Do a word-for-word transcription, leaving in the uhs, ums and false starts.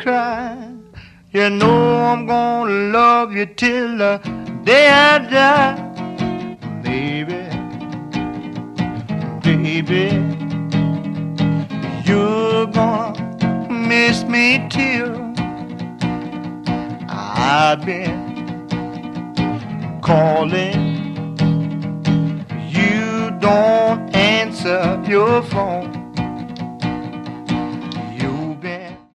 cry. You know I'm gonna love you till the day I die. Baby, baby, you're gonna miss me till I've been calling. You don't answer your phone.